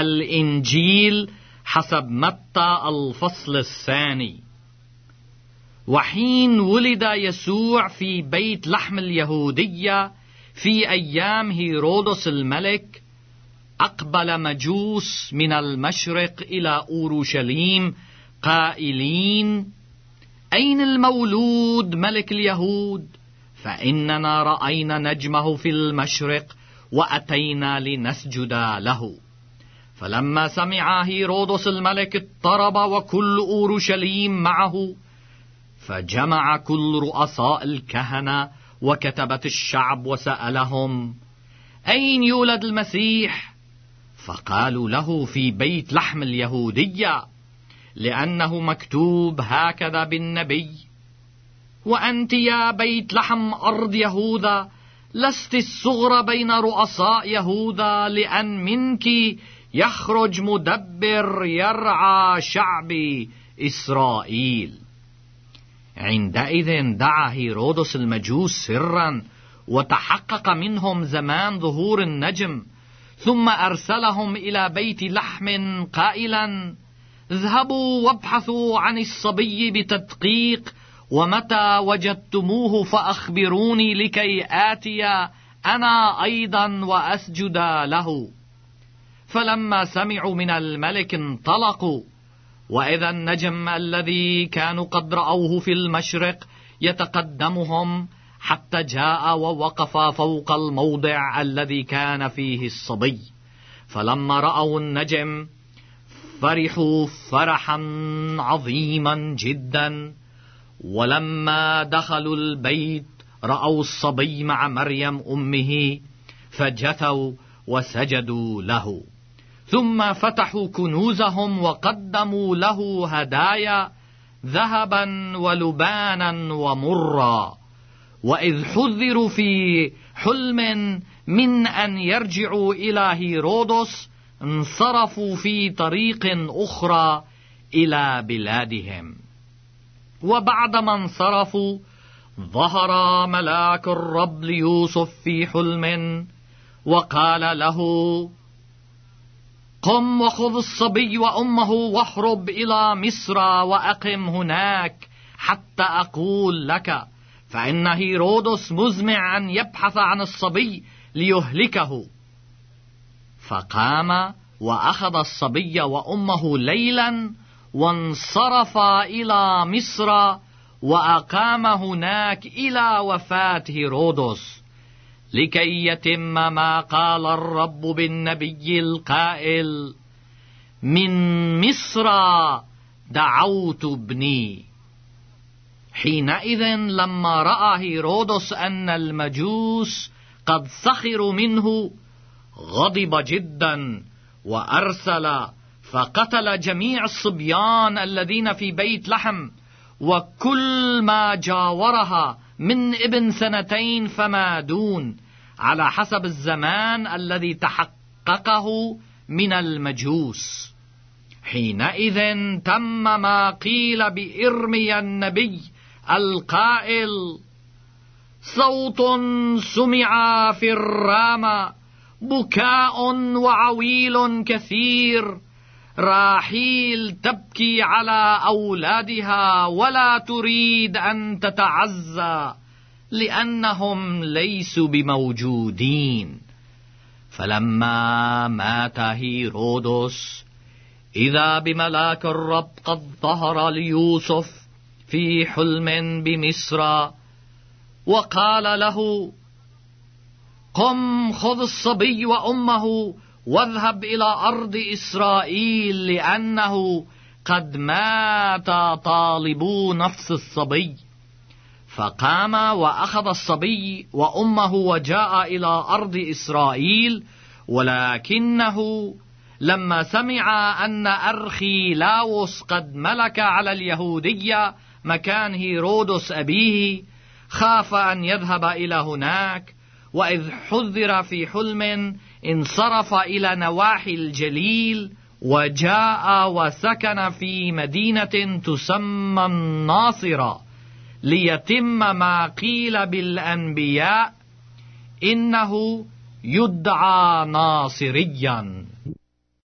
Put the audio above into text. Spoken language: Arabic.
الإنجيل حسب متى الفصل 2. وحين ولد يسوع في بيت لحم اليهودية في أيام هيرودس الملك، أقبل مجوس من المشرق إلى أورشليم قائلين: أين المولود ملك اليهود؟ فإننا رأينا نجمه في المشرق وأتينا لنسجد له. فلما سمع هيرودس الملك اضطرب وكل أورشليم معه، فجمع كل رؤساء الكهنة وكتبة الشعب وسألهم: أين يولد المسيح؟ فقالوا له: في بيت لحم اليهودية، لأنه مكتوب هكذا بالنبي: وأنت يا بيت لحم أرض يهوذا لست الصغرى بين رؤساء يهوذا، لأن منك يخرج مدبر يرعى شعب إسرائيل. عندئذ دعا هيرودس المجوس سرا وتحقق منهم زمان ظهور النجم، ثم أرسلهم إلى بيت لحم قائلا: اذهبوا وابحثوا عن الصبي بتدقيق، ومتى وجدتموه فأخبروني لكي آتي أنا أيضا وأسجد له. فلما سمعوا من الملك انطلقوا، وإذا النجم الذي كانوا قد رأوه في المشرق يتقدمهم حتى جاء ووقف فوق الموضع الذي كان فيه الصبي. فلما رأوا النجم فرحوا فرحا عظيما جدا. ولما دخلوا البيت رأوا الصبي مع مريم أمه، فجثوا وسجدوا له. ثم فتحوا كنوزهم وقدموا له هدايا، ذهبا ولبانا ومرا. وإذ حذروا في حلم من أن يرجعوا إلى هيرودس، انصرفوا في طريق أخرى إلى بلادهم. وبعدما انصرفوا ظهر ملاك الرب ليوسف في حلم وقال له: قم وخذ الصبي وأمه واهرب إلى مصر وأقم هناك حتى أقول لك، فإن هيرودس مزمع أن يبحث عن الصبي ليهلكه. فقام وأخذ الصبي وأمه ليلا وانصرف إلى مصر، وأقام هناك إلى وفاة هيرودس، لكي يتم ما قال الرب بالنبي القائل: من مصر دعوت ابني. حينئذ لما رأى هيرودس أن المجوس قد سخروا منه غضب جدا، وأرسل فقتل جميع الصبيان الذين في بيت لحم وكل ما جاورها من ابن 2 فما دون، على حسب الزمان الذي تحققه من المجوس. حينئذ تم ما قيل بإرميا النبي القائل: صوت سمع في الرامة، بكاء وعويل كثير، راحيل تبكي على أولادها ولا تريد أن تتعزى، لأنهم ليسوا بموجودين. فلما مات هيرودس، إذا بملاك الرب قد ظهر ليوسف في حلم بمصر وقال له: قم خذ الصبي وأمه واذهب إلى أرض إسرائيل، لأنه قد مات طالبو نفس الصبي. فقام وأخذ الصبي وأمه وجاء إلى أرض إسرائيل. ولكنه لما سمع أن أرخيلاوس قد ملك على اليهودية مكان هيرودس أبيه، خاف أن يذهب إلى هناك. وإذ حذر في حلم انصرف إلى نواحي الجليل، وجاء وسكن في مدينة تسمى الناصرة، ليتم ما قيل بالأنبياء: إنه يدعى ناصريا.